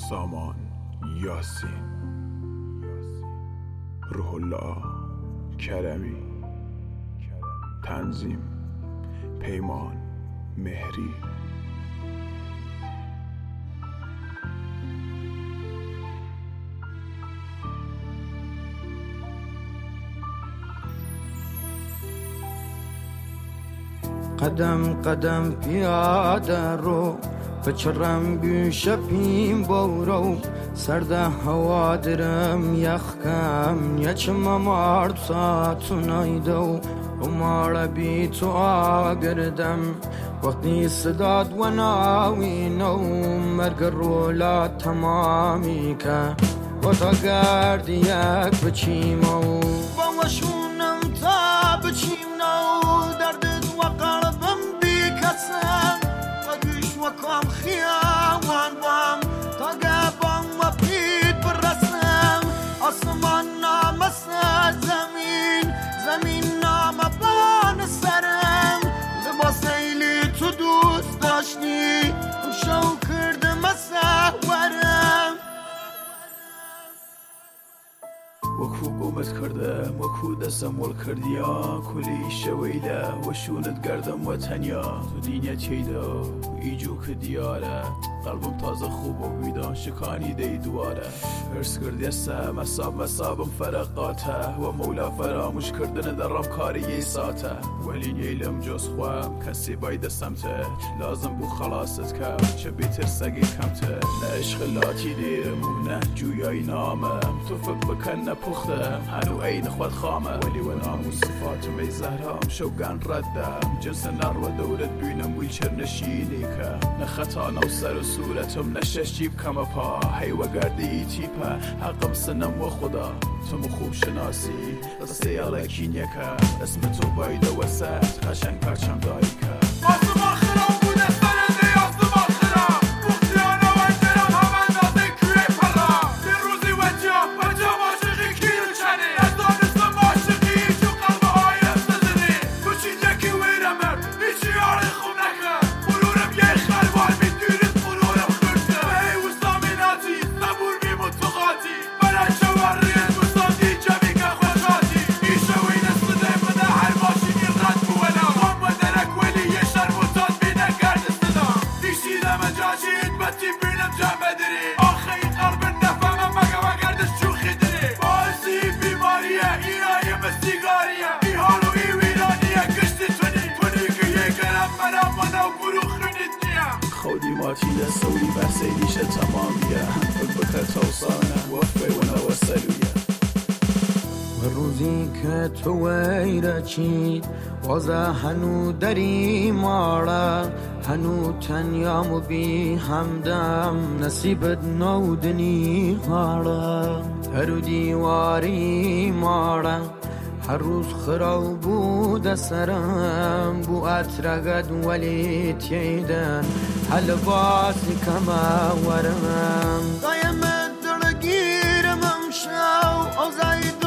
سامان یاسین، روح الله کرمی، تنظیم پیمان مهری. قدم قدم پیاده رو بچرم گوشه پیم بورو سرده هوا درم یخکم یچم مرد ساتونایدو ومارا بی تو آگردم وقتی صداد و ناوینو مرگ رولا تمامی که و تا گرد یک بچیمو با وشونم تا بچیمنو دردت و قلبم بی کسم و گوش و کام خیاوان بام تا گبام و پید برسم آسمان نامسد زمین زمین نام بان سرم لباس ایلی تو دوست داشتی شو کردم سهورم وەکو گۆمت کردم وەکو دەستم وەڵ کردیا کولی شەوەیدا وەشونت گەردم وە تەنیا تو دینە تێیدا ئیجو کە دیارە قەڵبم تازە خوب و بیدا شکانی دەی دوارە هرس کردی ئێستا مەسابم فەرەقاتە وە مەولا فەراموشکردنە دەڕەم کاری یەی ساتە وەلینیەی لەم جۆز خوام کەسی بای دەسەمتە لازم بوو خەڵاست کەم چە بێتر سەگی کەمتە نە عشقلاتی دێرم و نە جویای نامم تو فک بکەن نەپوختم هەنوو ئەین خوات خامە وەلی وە ناموو سفاتم ئەی زەهرام شەوگان ڕەتدام جنسە ناڕوە دەورت بووینم بووی چرنەشینێکە نەخەتانە و سەر و سوورەتم نەشەشی بکەمە پا هەیوە گەردی تیپە حەقم سنم وە خوددا تم خوب شناسی قسەی ئەڵەکینیەکە ئەسمە تۆ بایدەوە سەر قەشەنگ پەرچەم دایکە خودی ماتی لسوی بحثی میشه تمامیه فکر بکر توصانه وفه و نوسلویه و روزی که تو ویره چید وازه هنو دری ماره هنو تنیام و بی همدم نصیبت نودنی هاره هر دیواری ماره هر روز خراب بود سرم بو اترقد ولی تیدن هل باسی کما ورم دایم درگیرم امشو اوزای